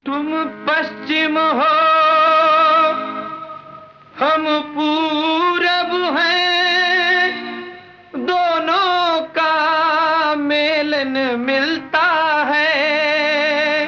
तुम पश्चिम हो, हम पूरब हैं, दोनों का मेलन मिलता है।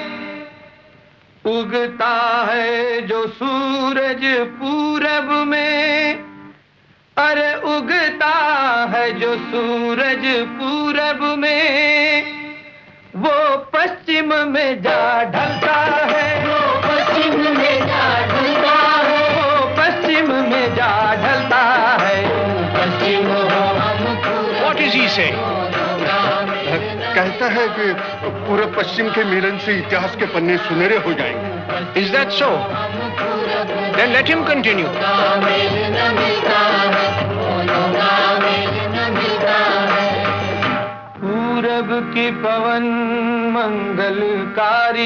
उगता है जो सूरज पूरब में, अरे उगता है जो सूरज पूरब में, वो पश्चिम में जा ढलता है। वो पश्चिम में जा ढलता है। वो पश्चिम में जा ढलता है। पश्चिम हो हम पूरब। What is he saying? कहता है कि पूरब पश्चिम के मिलन से इतिहास के पन्ने सुनहरे हो जाएंगे। Is that so? Then let him continue. पूरब की पवन मंगलकारी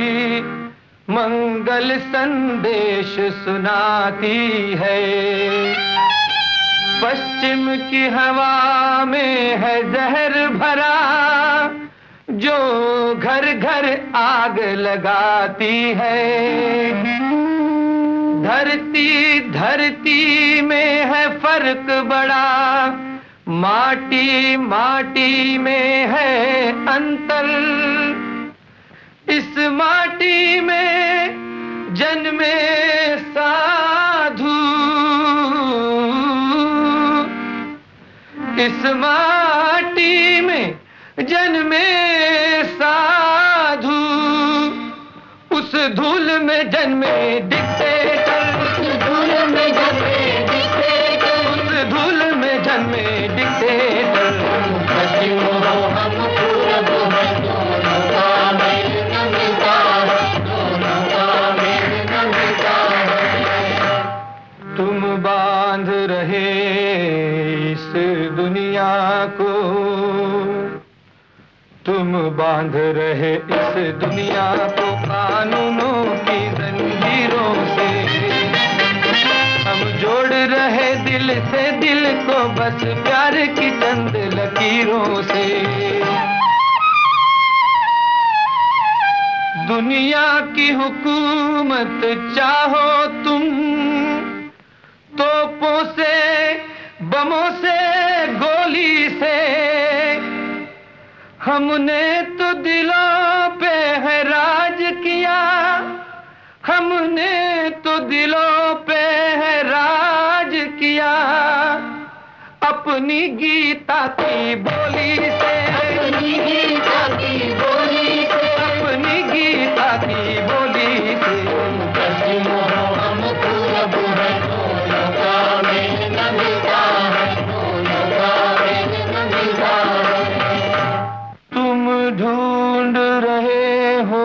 मंगल संदेश सुनाती है। पश्चिम की हवा में है जहर भरा, जो घर घर आग लगाती है। धरती में है फर्क बड़ा, माटी माटी में है अंतर। इस माटी में जन्मे साधु, इस माटी में जन्मे साधु, उस धूल में जन्मे डिक्टेटर। उस धूल में जन्मे डिक्टेटर। उस धूल में जन्मे डिक्टेटर। पश्चिम हो हम पूरब हैं, दोनों का मेल न मिलता है। दोनों का मेल न मिलता है। तुम बांध रहे इस दुनिया को, तुम बांध रहे इस दुनिया को कानूनों की जंजीरों से। हम जोड़ रहे दिल से दिल को बस प्यार की चंद लकीरों से। दुनिया की हुकूमत चाहो तुम, तोपों से बमों से गोली से। हमने तो दिलों पे है राज किया, हमने तो दिलों पे है राज किया। अपनी गीता की बोली से। अपनी गीता की बोली से। अपनी गीता की बोली से। पश्चिम हो हम पूरब हैं, दोनों का मेल न मिलता है। दोनों का मेल न मिलता है। तुम ढूंढ रहे हो,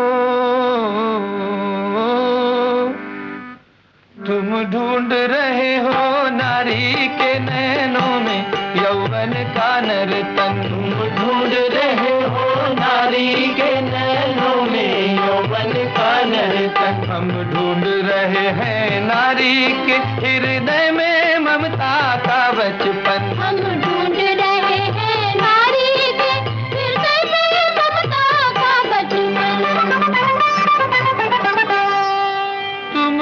तुम ढूंढ रहे हो नारी के नैनों में यौवन का नर्तन। तुम ढूंढ रहे हो नारी के नैनों में यौवन का नर्तन। हम ढूंढ रहे हैं नारी के हृदय में ममता का बचपन। हम ढूंढ रहे हैं नारी के हृदय में ममता का बचपन। तुम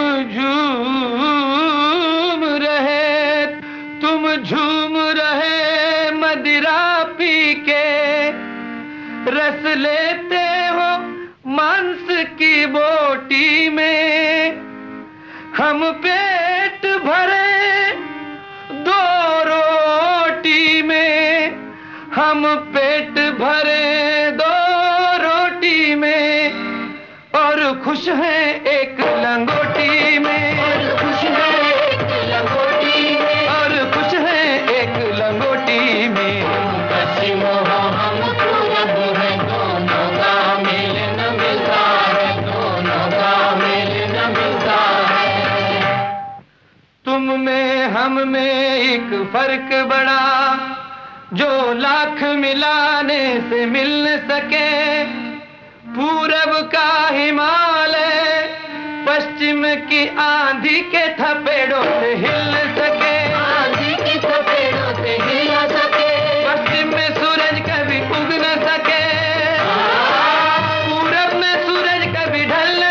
झूम रहे मदिरा पी के, रस लेते हो मांस की बोटी में। हम पेट भरे दो रोटी में, हम पेट भरे दो रोटी में, और खुश हैं एक लंगोटी में। और खुश हैं एक लंगोटी में। और खुश हैं एक लंगोटी में। पश्चिम हो हम पूरब हैं, दोनों का मेल न मिलता है। दोनों का मेल न मिलता है। तुम में हम में एक फर्क बड़ा, जो लाख मिलाने से मिल न सके। पूरब का हिमालय पश्चिम की आंधी के थपेड़ों से हिल न सके। आंधी के थपेड़ों से हिल न सके। पश्चिम में सूरज कभी उग न सके। पूरब में सूरज कभी ढल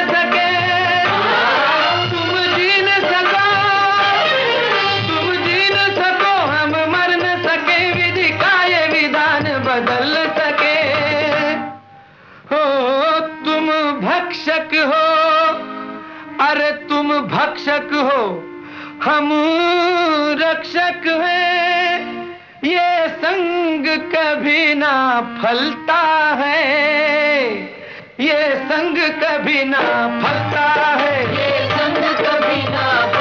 अरे तुम भक्षक हो, हम रक्षक हैं, ये संग कभी ना फलता है, ये संग कभी ना फलता है, ये संग कभी ना